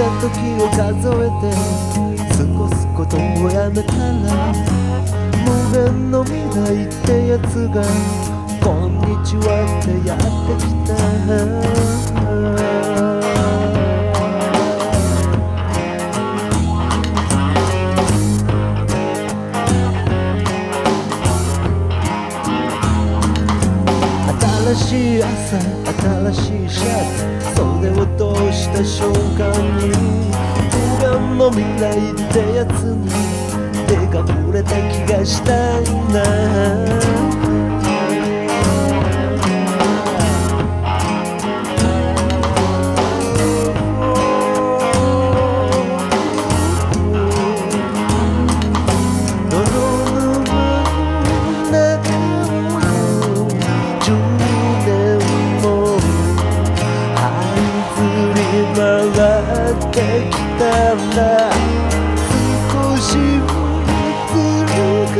た時を数えて過ごすことをやめたら、無限の未来ってやつがこんにちはってやってきた。新しい朝、新しいシャツ、袖を通した瞬間に無限の未来ってやつに手が触れた気がしたんだ。回ってきたんだ。少しずつ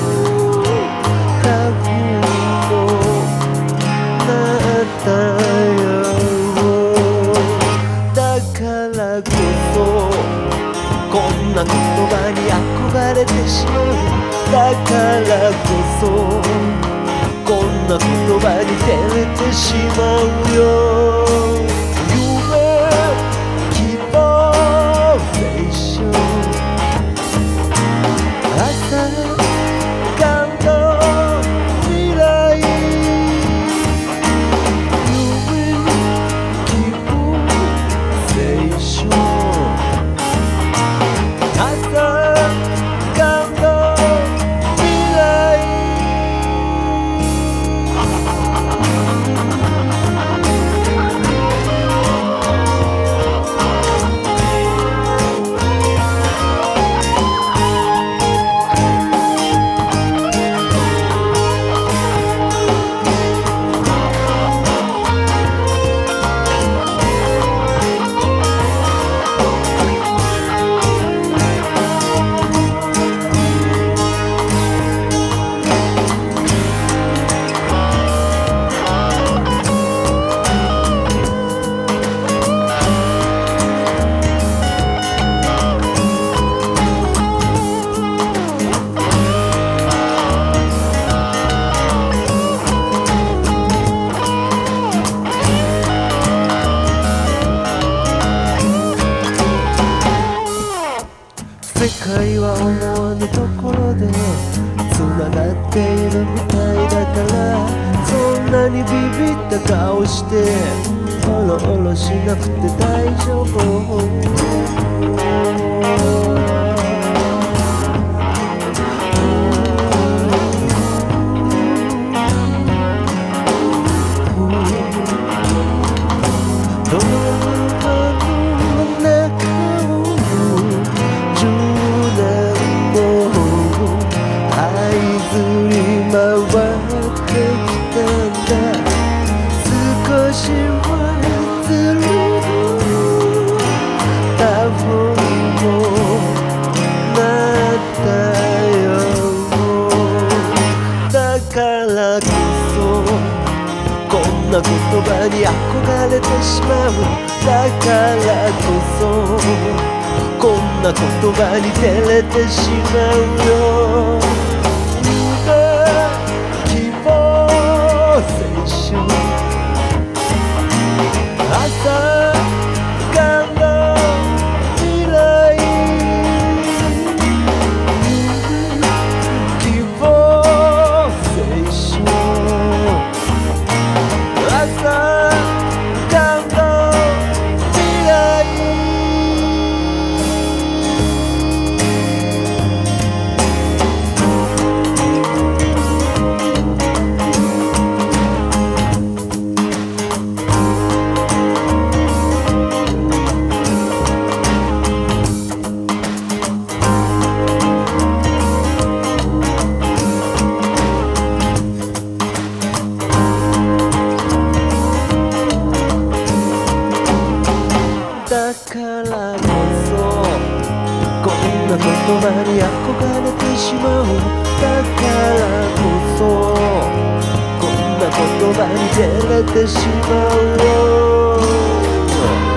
過去もなったよ。だからこそこんな言葉に憧れてしまう。だからこそこんな言葉に照れてしまうよ。世界は思わぬところで繋がっているみたいだから、そんなにビビった顔しておろおろしなくて大丈夫。少しはずる多分もなったよ。だからこそこんな言葉に憧れてしまう。だからこそこんな言葉に照れてしまうよ。希望青春朝から未来、希望青春朝から未来。だからこそこんな言葉に憧れてしまう。だからこそこんな言葉に照れてしまうよ。